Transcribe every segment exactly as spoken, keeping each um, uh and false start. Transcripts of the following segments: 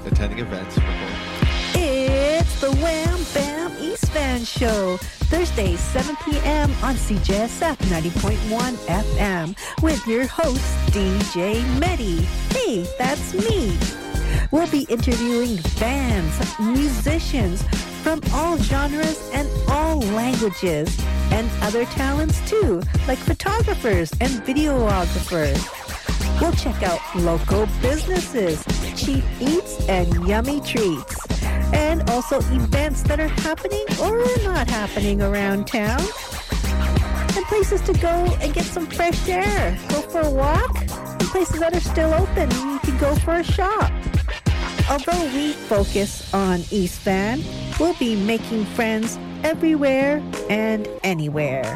attending events. It's the Wham Bam East Van Show, Thursday, seven p.m. on C J S F ninety point one F M with your host, D J Medi. Hey, that's me. We'll be interviewing bands, musicians from all genres and all languages, and other talents too, like photographers and videographers. We'll check out local businesses, cheap eats, and yummy treats. And also events that are happening or not happening around town. And places to go and get some fresh air. Go for a walk. And places that are still open. You can go for a shop. Although we focus on East Van, we'll be making friends everywhere and anywhere.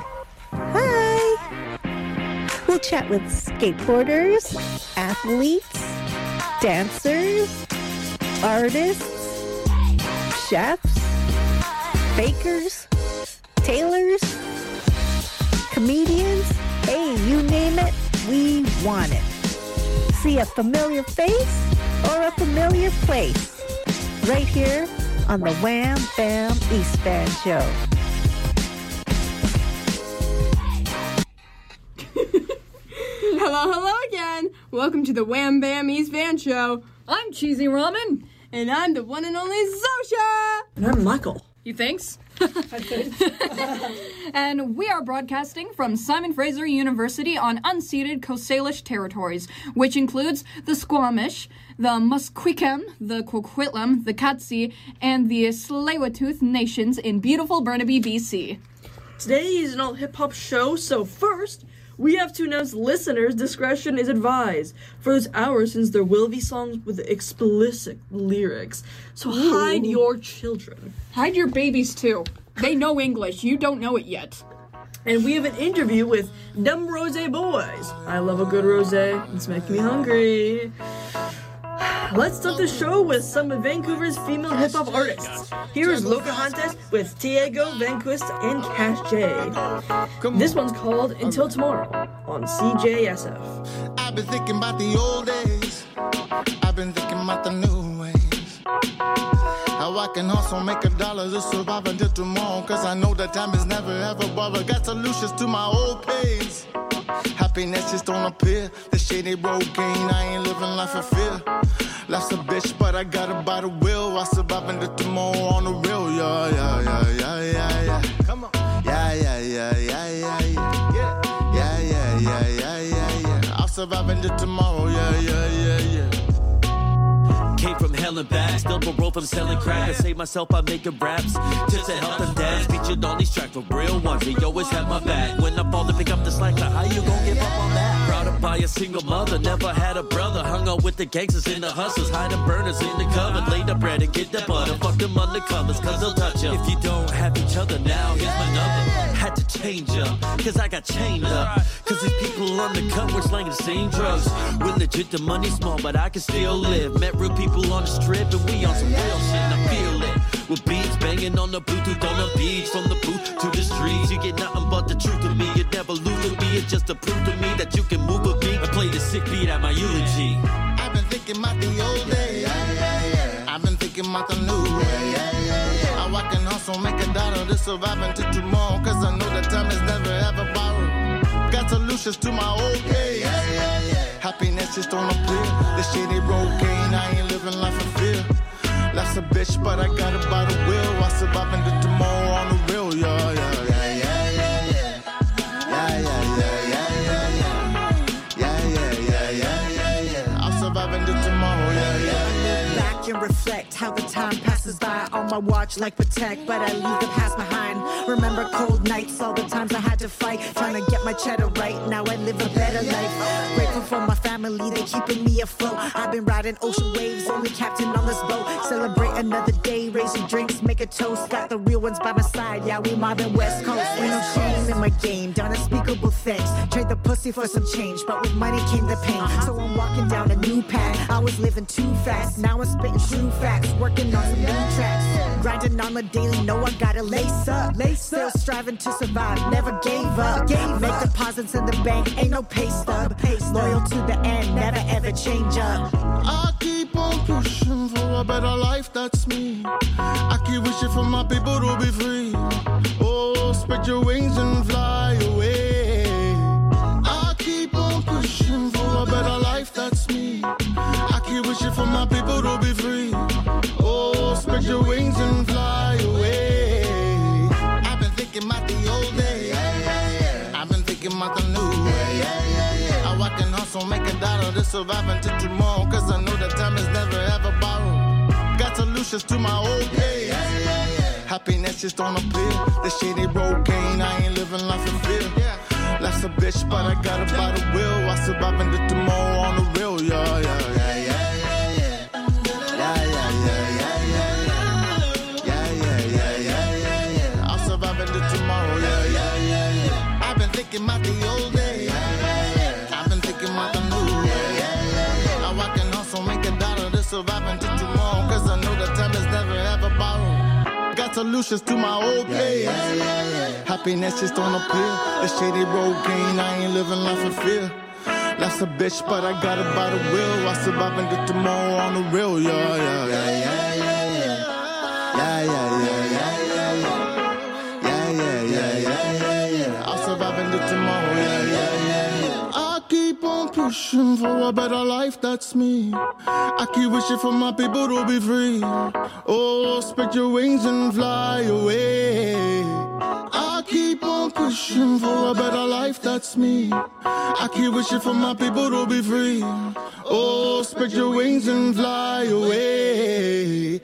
Hi! We'll chat with skateboarders, athletes, dancers, artists, chefs, bakers, tailors, comedians. Hey, you name it, we want it. See a familiar face or a familiar place right here on the Wham Bam East Van Show. Hello, hello again. Welcome to the Wham Bam East Van Show. I'm Cheesy Ramen. And I'm the one and only Zosha. And I'm Michael. You thinks? I think. And we are broadcasting from Simon Fraser University on unceded Coast Salish territories, which includes the Squamish, the Musqueam, the Coquitlam, the Katsi, and the Tsleil-Waututh nations in beautiful Burnaby, B C. Today is an all-hip-hop show, so first, we have to announce listeners' discretion is advised for this hour since there will be songs with explicit lyrics. So Ooh. Hide your children. Hide your babies, too. They know English. You don't know it yet. And we have an interview with Dumb Rosé Boys. I love a good rosé. It's making me hungry. Let's start the show with some of Vancouver's female hip-hop artists. Here is Loca Hantes with Tiago Vanquist and Cash J. This one's called Until Tomorrow on C J S F. I've been thinking about the old days. I've been thinking about the new ways. How I can hustle, make a dollar to survive until tomorrow. Cause I know that time is never ever borrowed. Got solutions to my old pains. Happiness just don't appear. The shady road gain, I ain't living life for fear. Life's a bitch, but I got it by the will. I survive into tomorrow on the real. Yeah, yeah, yeah, yeah, yeah, yeah. Come on. Yeah, yeah, yeah, yeah, yeah, yeah. Yeah, yeah, yeah, yeah, yeah, yeah, yeah. I'll survive into tomorrow. Yeah, yeah, yeah, yeah. Came from hell and back, still parole from selling crack. I save myself by making raps, tips to help them dance. Featured on these tracks for real ones, they always have my back. When I fall to pick up the slack, like how you gon' give up on that? Proud to buy a single mother, never had a brother. Hung out with the gangsters and the hustlers, hiding burners in the cupboard. Lay the bread and get the butter, fuck them undercovers, cause they'll touch you. If you don't have each other now, here's my number. Had to change up, cause I got chained up. Cause these people on the cut were slanging the same drugs. With legit the money small, but I can still live. Met real people on the strip and we on some real shit, and I feel it. With beats banging on the Bluetooth on the beach. From the booth to the streets, you get nothing but the truth of me. You never lose with me, it's just to prove to me that you can move with me and play the sick beat at my eulogy. I've been thinking about the old days. Yeah, yeah, yeah. I've been thinking about the new ways. Yeah, yeah, yeah. How I can hustle, make a dollar to survive until tomorrow. Cause I know that time is never ever borrowed. Got solutions to my old days. Yeah, yeah, yeah. Happiness just don't appear. The shady road gain, I ain't living life in fear. Life's a bitch, but I got it by the will. I survive into tomorrow on the real. Yeah, yeah, yeah, yeah, yeah, yeah. Yeah, yeah, yeah, yeah, yeah, yeah. Yeah, yeah, yeah, yeah, yeah, yeah. I'll survive into tomorrow. Yeah, yeah, yeah, yeah. Back and reflect how the time passes by on my watch like Protect, but I leave the past behind. Remember cold nights, all the times I had to fight, trying to get my cheddar right. Now I live a better life. Grateful for my family, they keeping me afloat. I've been riding ocean waves, only captain on this boat. Celebrate another day, raising drinks, make a toast. Got the real ones by my side, yeah, we mobbing West Coast. Ain't no shame in my game, done unspeakable things. Trade the pussy for some change, but with money came the pain. So I'm walking down a new path, I was living too fast. Now I'm spitting true facts, working on some new tracks. Grinding on the daily, know I gotta lace up. Still striving to survive, never gave up. Make deposits in the bank, ain't no pay stub. Loyal to the end, never ever change up. I'll keep on on pushing for a better life, that's me. I keep wishing for my people to be free. Oh, spread your wings and fly away. I keep on pushing for a better life, that's me. I keep wishing for my people to be free. Oh, spread your wings and fly away. I've been thinking about the old days. I've been thinking about the new way. How I can hustle, make a dollar to survive until tomorrow. Cause I know that time is never ever borrowed. Got solutions to my old days. Happiness just on a pill. The shady road cane, I ain't living life in fear. Life's a bitch, but I got it by the will. I survive until tomorrow on the real, yeah, yeah, yeah, yeah. Tomorrow, yeah, yeah, yeah, yeah. I've been thinking about the old days. I've been thinking about the new way. How I can hustle, make a dollar to survive until tomorrow. Cause I know that time is never ever borrowed. Got solutions to my old days. Happiness just on a pill. The shady road gain, I ain't living life in fear. Life's a bitch, but I got it by the will. I survive until tomorrow on the real, yeah, yeah, yeah, yeah, yeah, yeah, yeah, yeah, yeah, yeah, yeah. Yeah, yeah, yeah, yeah, yeah. I'll survive into tomorrow, yeah, yeah, yeah, yeah. I keep on pushing for a better life, that's me. I keep wishing for my people to be free. Oh, spread your wings and fly away. I keep on pushing for a better life, that's me. I keep wishing for my people to be free. Oh, spread your wings and fly away.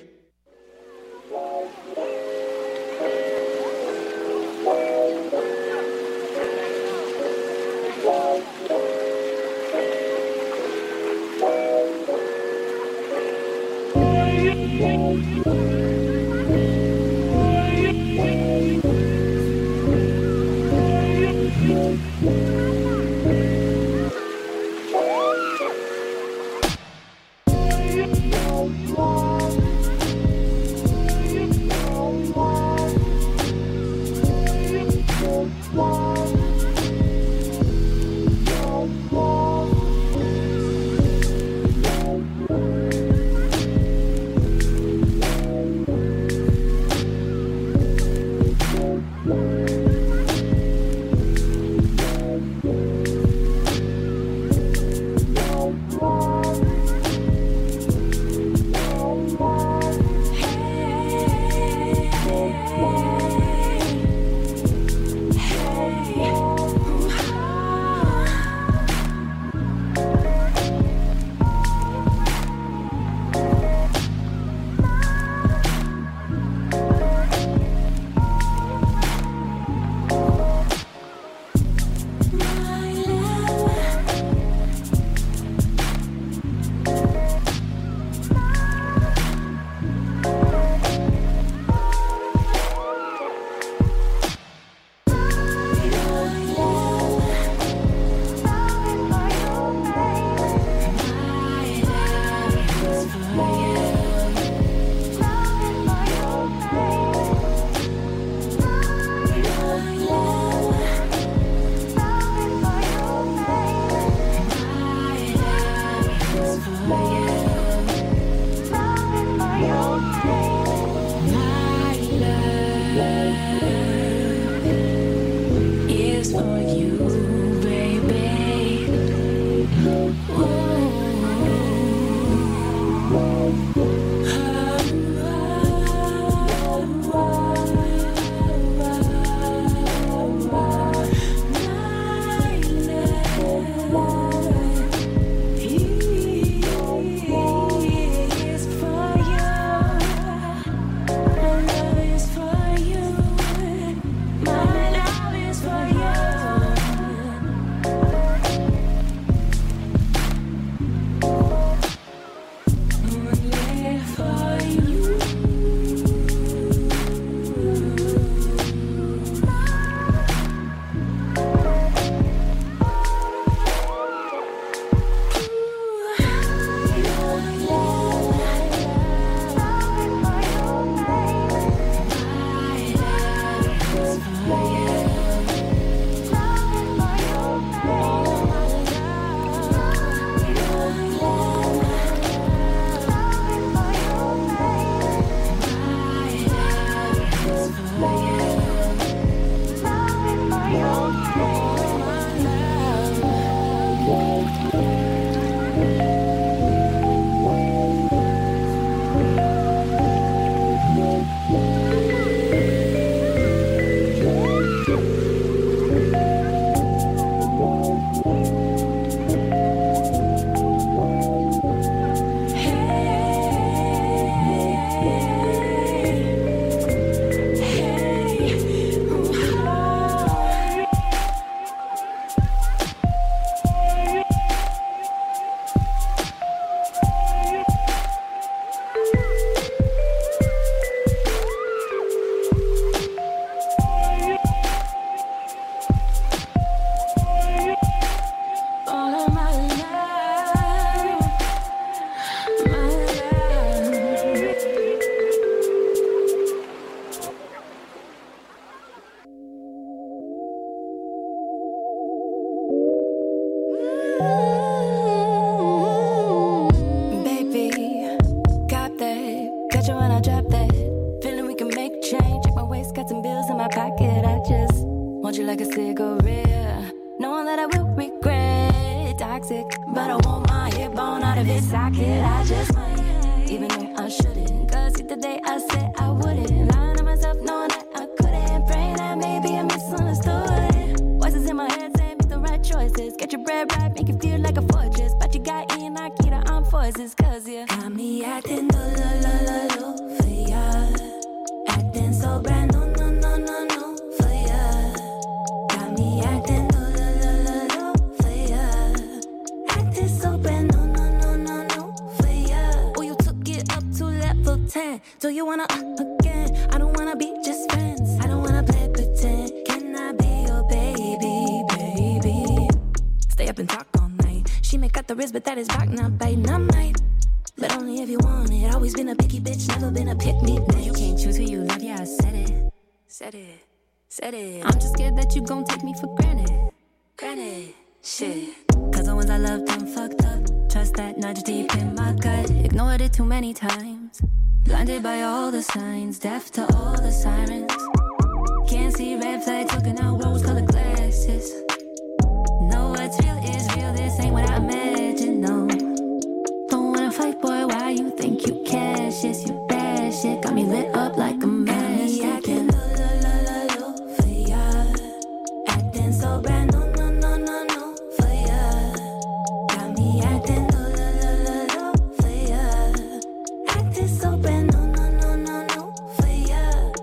catch it when I drop that. Feeling we can make a change. Check my waist, got some bills in my pocket. I just want you like a cigarette, knowing that I will regret. Toxic, but I want my hip bone out of its socket. I just might, even though I shouldn't. Cause the day I said I wouldn't. Lying to myself, knowing that I couldn't. Praying that maybe I misunderstood. Voices in my head saying make the right choices. Get your bread right, make it feel like a fortress. But you got Ian, Akita, I'm forces. Cause you got me acting do lo lo lo lo for ya. Acting so brand no no no no no for ya. Got me acting do lo lo lo lo for ya. Acting so brand no no no no no for ya. Oh, you took it up to level ten. Do you wanna uh, again? I don't wanna be just friends. I don't wanna play pretend. Can I be your baby, baby? Stay up and talk all night. She may cut the wrist, but that is back not biting. I might, but only if you want it. Always been a picky bitch, never been a pick me bitch. You can't choose who you love, yeah, I said it. Said it, said it. I'm just scared that you gon' take me for granted. Granted, shit. Cause the ones I loved done fucked up. Trust that nudge deep in my gut. Ignored it too many times. Blinded by all the signs. Deaf to all the sirens. Can't see red flags, looking out rose-colored glasses. Know what's real is real, this ain't what I imagined, no. Don't wanna fight, boy, why you think you cash? Yes, you bad shit, got me lit up like a match. Acting lo lo lo lo lo for ya. Acting so brand no no no no no for ya. Got me acting lo lo lo lo lo for ya. Acting so brand no no no no no for ya.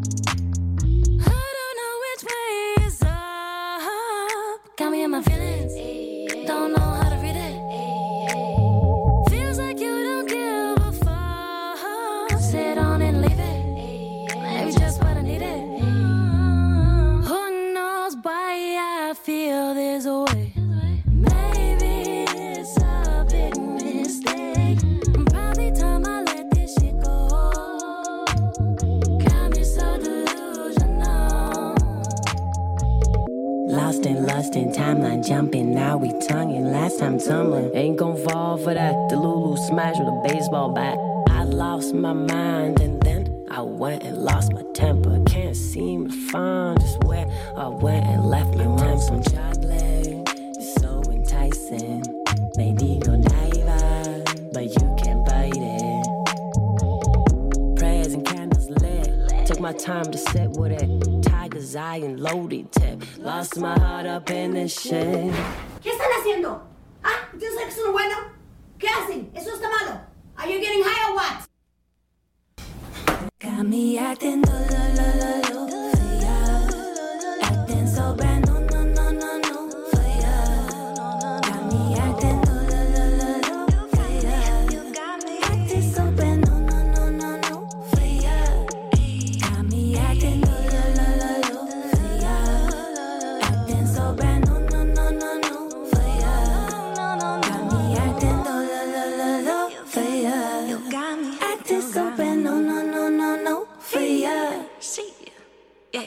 I don't know which way is up. Got me in my feelings. Don't know how to read it. Feels like you don't give a fuck. Sit on and leave it. Maybe just what I needed. Who knows why I feel this way? Maybe it's a big mistake. Probably time I let this shit go. Got me so delusional. Lost in lust and timeline jumping, now we tonguing. Last time tumbling, ain't gon' fall for that. The Lulu smash with a baseball bat. I lost my mind and then I went and lost my temper. Can't seem to find just where I went and left my temper. Some chocolate, it's so enticing. Lady Godiva, but you can't bite it. Prayers and candles lit. Took my time to sit with it. Tiger's eye and loaded tip. Lost my heart up in this shit. ¿Qué están haciendo? ¿Ah? ¿Tienes que eso es bueno? ¿Qué hacen? ¿Eso está malo? Are you getting high or what? Got me acting lo lo lo lo lo for ya. Acting so brand no no no no no for ya. Got me acting lo lo lo lo lo for ya. Acting so brand no no no no no for ya. Got me acting lo lo lo lo lo for ya. Acting so brand no no no no no for ya. Got me acting lo lo lo lo lo for ya. You got me acting so brand no no no no no for ya. See ya. Yeah.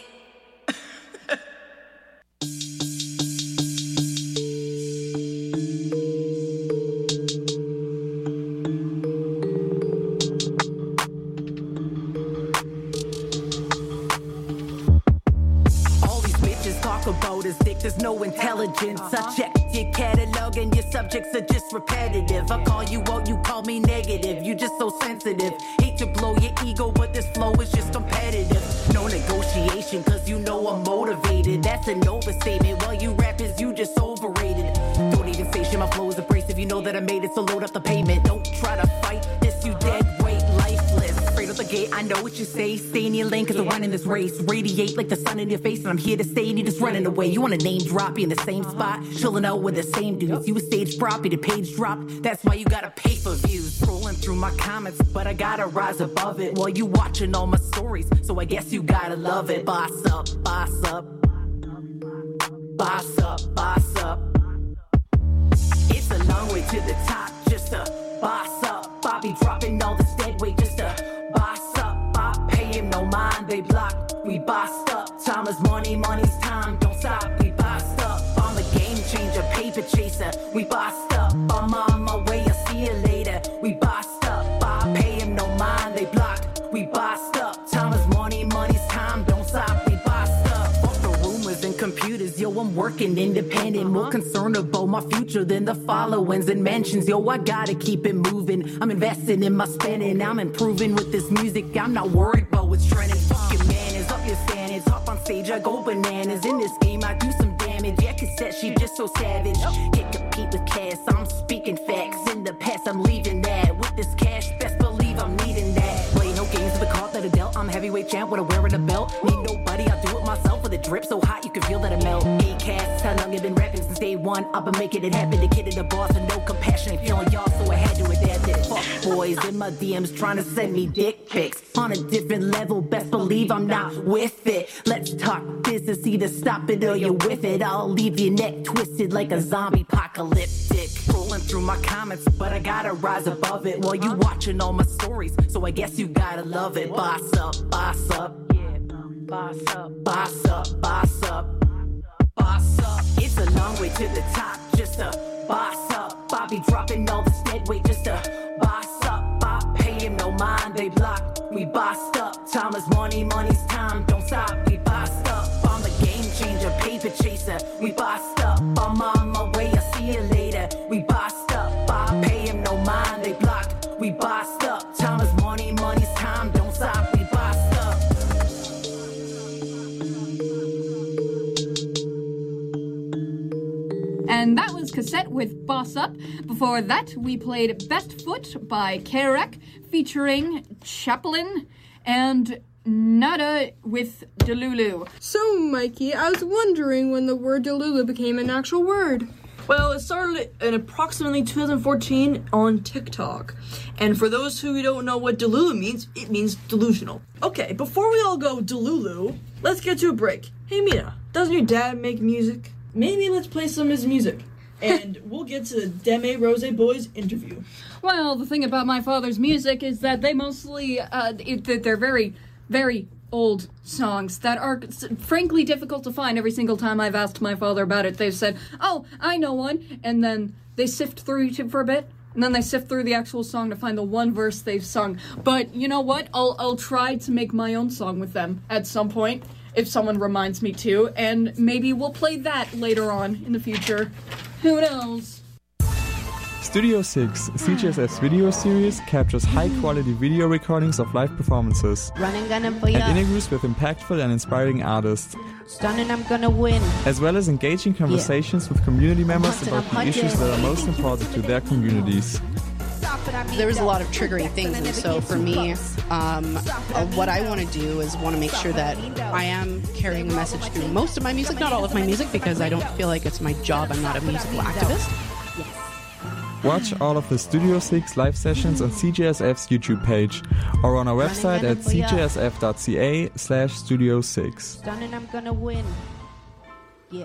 All these bitches talk about his dick, there's no intelligence. I check your catalog and your subjects are just repetitive. I call you out, you call me negative. You just so sensitive. Hate to blow your ego, but this flow is just competitive. No negotiation, cause you know I'm motivated. That's an overstatement. While you rappers, you just overrated. Don't even say shit, my flow is abrasive. You know that I made it, so load up the pavement. Don't try to fight this, you dead weight, lifeless. Straight out the gate, I know what you say. Stay in your lane, cause I'm running this race. Radiate like the sun in your face, and I'm here to stay, and you just running away. You wanna name drop, you in the same spot, chilling out with the same dudes. You a stage prop, you the page drop. That's why you gotta pay for views. Scrolling through my comments, but I gotta rise above it. While you watching all my stories, so I guess you gotta love it. Boss up, boss up. Boss up, boss up. It's a long way to the top, just to boss up. Bobby dropping all this dead weight, just to boss up. I pay him no mind, they block. We bossed up. Time is money, money's time. Don't stop, we bossed up. I'm a game changer, paper chaser. We bossed up. I'm on my way, I'll see you later. We bossed up. I pay him no mind, they they blocked. We bossed up. Time is money, money's time. Don't stop. We bossed up. Fuck the rumors and computers. Yo, I'm working independent. More concerned about my future than the followings and mentions. Yo, I gotta keep it moving. I'm investing in my spending. I'm improving with this music. I'm not worried about what's trending. Fuck your manners, up your standards. Hop on stage, I go bananas. In this game, I do some damage. Yeah, cassette, she just so savage. Can't compete with cash. I'm speaking facts. In the past, I'm leaving that. With this cash, best believe I'm needing that. Play no games with the card that I dealt. I'm heavyweight champ with a wearing a belt. Need nobody, I do it myself with a drip so hot you can feel that I melt. A-cast, how long you been rapping since day one? I've been making it happen. The kid in the boss and no compassion. Ain't feeling y'all, so I had to adapt it. Fuck boys in my D Ms trying to send me dick pics. On a different level, best believe I'm not with it. Let's talk business, either stop it or you're with it. I'll leave your neck twisted like a zombie apocalyptic. Rolling through my comments, but I gotta rise above it. While you watching all my stories, so I guess you gotta love it. Boss up, boss up, yeah. Boss up, boss up, boss up, boss up. It's a long way to the top, just a boss up. Bobby dropping all this dead weight, just a boss up. I pay him no mind, they block. We bossed up. Time is money, money's time. Don't stop. We bossed up. I'm a game changer, paper chaser. We bossed up. I'm on my way. I see you later. We bossed up. I pay him no mind, they block. We bossed up. Time is money, money's time. Don't stop. We bossed up. And that was Cassette with Boss Up. Before that, we played Best Foot by Kerek, featuring Chaplin, and Nada with Delulu. So, Mikey, I was wondering when the word Delulu became an actual word. Well, it started in approximately two thousand fourteen on TikTok. And for those who don't know what Delulu means, it means delusional. Okay, before we all go Delulu, let's get to a break. Hey, Mina, doesn't your dad make music? Maybe let's play some of his music. And we'll get to the Deme Rose Boys interview. Well, the thing about my father's music is that they mostly, uh, it, that they're very, very old songs that are frankly difficult to find. Every single time I've asked my father about it, they've said, oh, I know one, and then they sift through YouTube for a bit, and then they sift through the actual song to find the one verse they've sung. But you know what? I'll I'll try to make my own song with them at some point, if someone reminds me to, and maybe we'll play that later on in the future. Who knows? Studio six, C G S F's video series, captures high-quality video recordings of live performances Running, gonna play and up. interviews with impactful and inspiring artists, Stunning, I'm gonna win. as well as engaging conversations with community members about the issues that are most important to their communities. There was a lot of triggering things, and so for me, um, uh, what I want to do is want to make sure that I am carrying a message through most of my music, not all of my music, because I don't feel like it's my job. I'm not a musical activist. Watch all of the Studio six live sessions on C G S F's YouTube page or on our website at c g s f dot c a slash studio six. Stunning, I'm gonna win. Yeah.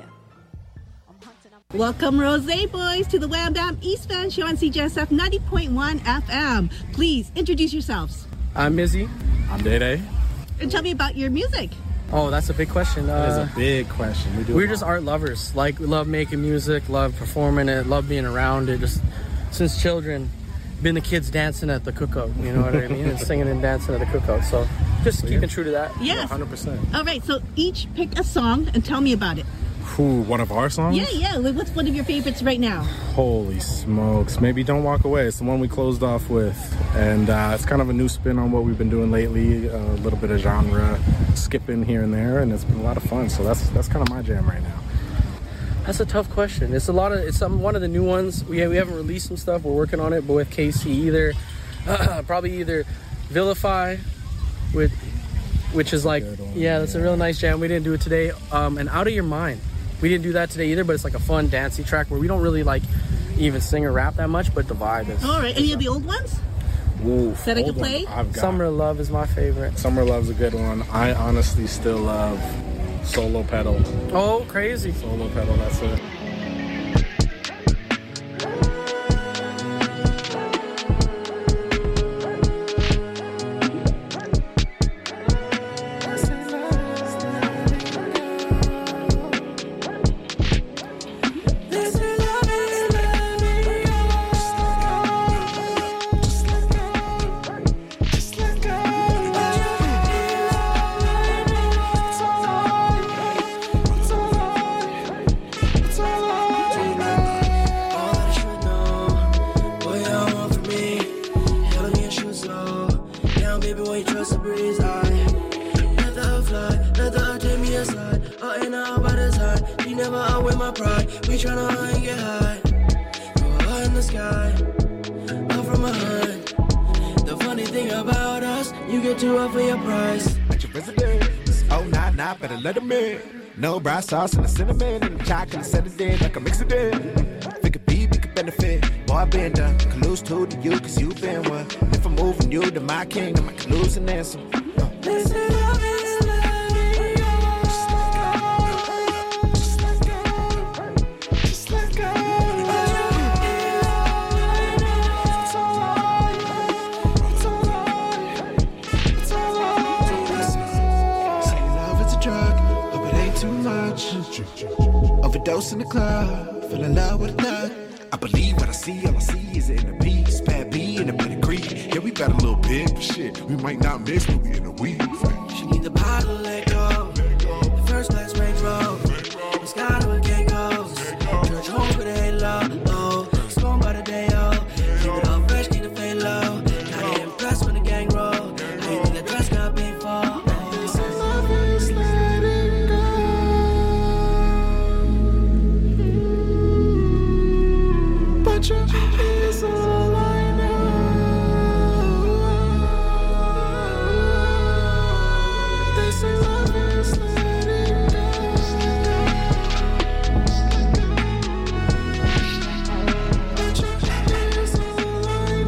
Welcome, Rose Boys, to the Wham Bam East Fan Show on C G S F ninety point one F M. Please introduce yourselves I'm Mizzy. I'm Day Day. and tell me about your music. Oh, that's a big question. That is Uh, a big question. We do we're it just all. art lovers. Like, we love making music, love performing it, love being around it. Just since children, been the kids dancing at the cookout. You know what I mean? And singing and dancing at the cookout. So just Oh, keeping yeah. true to that. Yes. one hundred percent. All right, so each pick a song and tell me about it. Who, one of our songs? Yeah, yeah. like, What's one of your favorites right now? Holy smokes. Maybe Don't Walk Away. It's the one we closed off with. And uh, it's kind of a new spin on what we've been doing lately. A little bit of genre skipping here and there. And it's been a lot of fun. So that's that's kind of my jam right now. That's a tough question. It's a lot of, it's some, one of the new ones. We, we haven't released some stuff. We're working on it, but with Casey, either, uh, probably either Vilify, with, which is like, yeah, that's a real nice jam. We didn't do it today. Um, and Out of Your Mind. We didn't do that today either, but it's like a fun dancey track where we don't really like even sing or rap that much, but the vibe is. All right, any of the old ones? Oof, That I can old one play? I've got. Summer Love is my favorite. Summer Love's a good one. I honestly still love Solo Pedal. Oh, crazy. Solo Pedal, that's it. Just like down, baby, when you trust the breeze. I let the earth fly, let the earth take me aside. Up and out by the side, you never outweigh my pride. We tryna high and get high, go high in the sky, up from behind. The funny thing about us, you get too up for your price. At your residence, oh nah nah, better let them in. No brown sauce and the cinnamon and the chocolate, set it in, I can mix it in. Figure B, we could benefit. Boy, I been done, can lose two to you, cause you been one. If I'm moving you to my kingdom, I can lose an answer. Uh. They say love is letting go. Just let go. Just let go. It's alright. It's alright. It's alright. Say love is a drug, hope it ain't too much. Overdose in the club, fell in love with a thug. I believe what I see, all I see is in the peace. Bad B in the pedigree. Yeah, we got a little bit, but shit, we might not mix, but we in the weed. She need the bottle, let go. The first class Range Rover. The sky to a gate goes. Church home with a halo. Oh, storm by the day, oh. Keep it all fresh, keep the fade low. Now they impressed when the gang roll. How you think the dress got before? Oh. So love is letting go. But your is all I know. They say love is letting go. But your is all I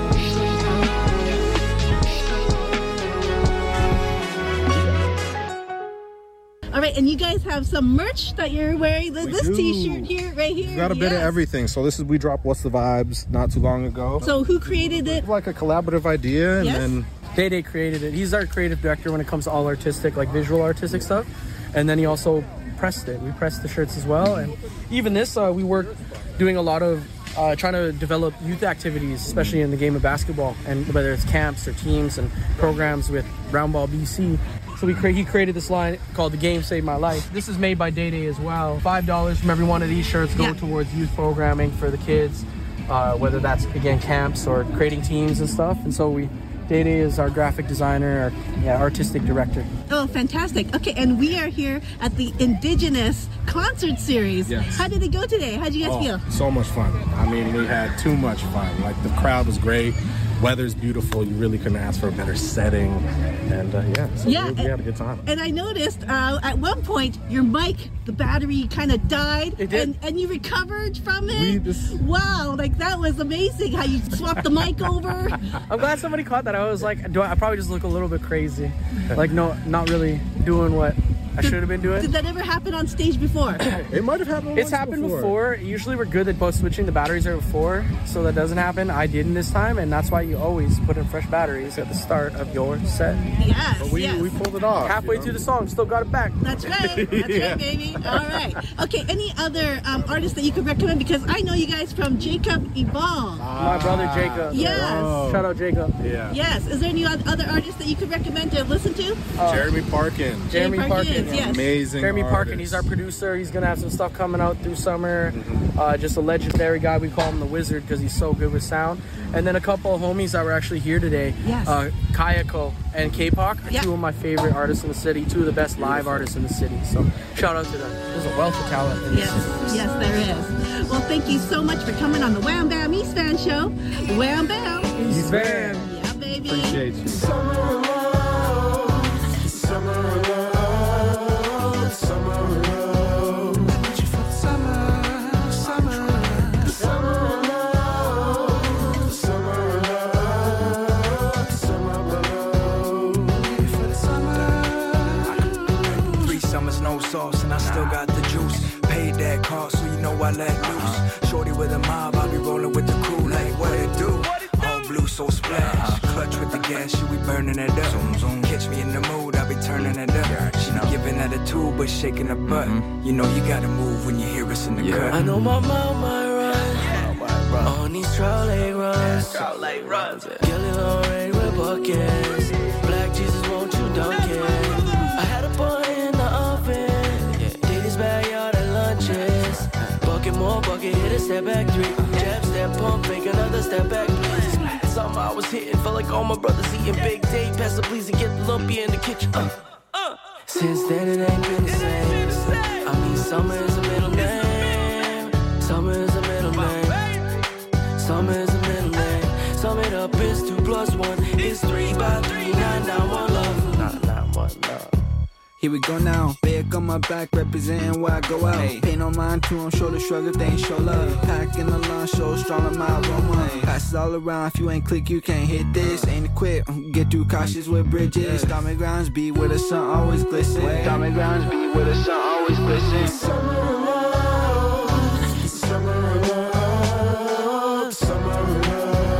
All right, and you guys have some merch that you're wearing. We This do. T-shirt here, right here. We got a bit of yes. everything. So this is, we dropped What's the Vibes not too long ago. So who created it? Like a collaborative idea, and Yes. then Day Day created it. He's our creative director when it comes to all artistic, like visual artistic stuff. And then he also pressed it. We pressed the shirts as well. And even this, uh, we work doing a lot of uh, trying to develop youth activities, especially in the game of basketball, and whether it's camps or teams and programs with Round Ball B C. So we cre- he created this line called The Game Saved My Life. This is made by Day Day as well. Five dollars from every one of these shirts go Yeah. towards youth programming for the kids, uh, whether that's, again, camps or creating teams and stuff. And so we, Day Day is our graphic designer, our yeah, artistic director. Oh, fantastic. Okay, and we are here at the Indigenous Concert Series. Yes. How did it go today? How did you guys oh, feel? so much fun. I mean, we had too much fun. Like, the crowd was great. Weather's beautiful. You really couldn't ask for a better setting. And uh, yeah, so Yeah, we, we had a good time. And I noticed uh, at one point your mic, the battery kind of died. It did. And, and you recovered from it. We just- Wow, like that was amazing how you swapped the mic over. I'm glad somebody caught that. I was like, do I, I probably just look a little bit crazy. Like, no, not really doing what I should have been doing. Did that ever happen on stage before? It might have happened It's once happened before. before. Usually we're good at both switching the batteries right before, so that doesn't happen. I didn't this time, and that's why you always put in fresh batteries at the start of your set. Yes, But we, yes. we pulled it off. Halfway you know? through the song, still got it back. That's right. That's Yeah. right, baby. All right. Okay, any other um, artists that you could recommend? Because I know you guys from Jacob Evolve. My brother Jacob. Yes. Whoa. Shout out Jacob. Yeah. Yes. Is there any oth- other artists that you could recommend to listen to? Jeremy Parkin. Jeremy Jay Parkin. Parkins, yes. Amazing Jeremy artist. Parkin, he's our producer. He's gonna have some stuff coming out through summer. Mm-hmm. Uh, just a legendary guy. We call him the Wizard because he's so good with sound. And then a couple of homies that were actually here today. Yes. Uh, Kayako and K-Pop are Yeah. two of my favorite artists in the city. Two of the best live artists in the city. So shout out to them. There's a wealth of talent in this Yes, city. yes, there is. Well, thank you so much for coming on the Wham Bam East Fan Show. Wham Bam. He's Van. Yeah, baby. Appreciate you. Summer love, summer love, summer love. What you for summer, summer, summer love, summer love, summer love. You for the summer. Three summers, no sauce, and I still got the juice. Paid that cost, so you know I let loose. Shorty with a mob, I be rolling with the crew. Like, what it do? All blue, so splash. Clutch with the gas, she we burning it up. Zoom, zoom. Catch me in the mood, I be turning it up. She be giving that a two, but shaking her butt. You know you gotta move when you hear us in the cut. I know my mouth might run on these trolley runs. Kelly Lorraine with buckets. Black Jesus, won't you dunk it? I had a party in the oven. Did his backyard at lunches. Bucket more bucket, hit a step back three. Jab, step, pump, make another step back, please. summer I was hitting, felt like all my brothers eating. Big day, pass the please and get the lumpy in the kitchen. Uh, uh. Since then it ain't been the same. I mean, summer is a middle name. Summer is a middle name. Summer is a middle name. Sum it up, it's two plus one. It's three by three, nine, nine, one love. Nine, nine, one love. Here we go now, big on my back, representing where I go out. Hey. Pay no mind to them, shoulder shrug if they ain't show love. Pack in the lunch, show strong in my aroma. Hey. Pass it all around, if you ain't click, you can't hit this. Ain't it quick, get through cautious with bridges. Stomping grounds be where the sun always glisten. Stomping grounds be where the sun always glisten. Summer of love, summer of love, summer of love.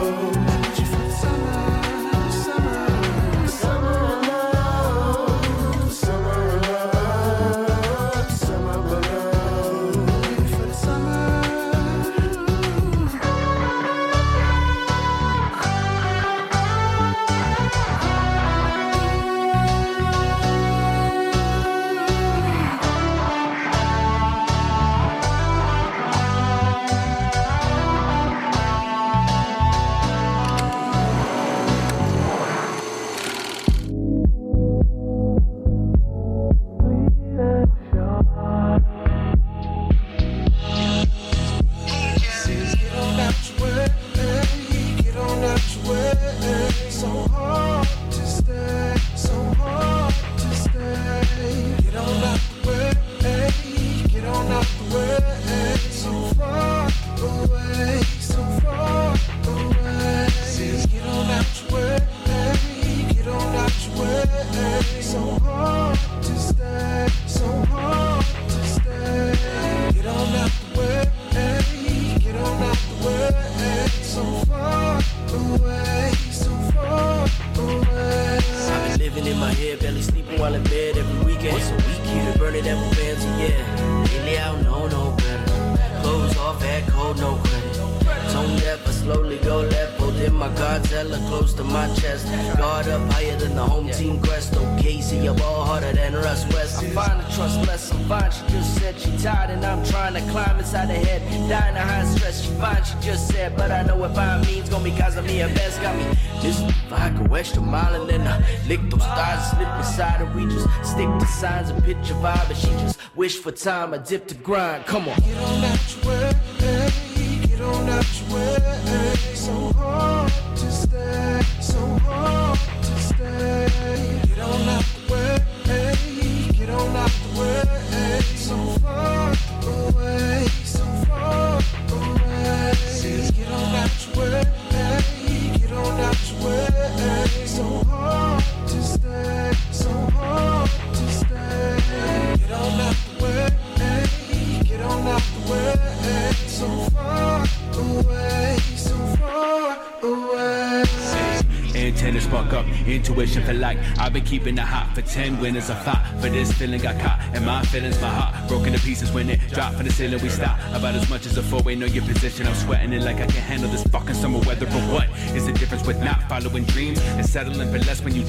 Signs of picture vibe, but she just wish for time. I dip to grind. Come on. Get on out your way, get on out your way. So hard to stay, so hard to stay. Get on out the way, get on out the way. So far away, so far away. Get on out your way, get on out your way. So hard to stay, so hard. Get on out the way, get on out the way. So far away, so far away. Antennas spark up, intuition for light. I've been keeping it hot for ten winners. I fought for this feeling, got caught. And my feelings, my heart broken to pieces when it dropped from the ceiling. We stop about as much as a four-way. Know your position. I'm sweating it like I can handle this fucking summer weather. But what is the difference with not following dreams and settling for less when you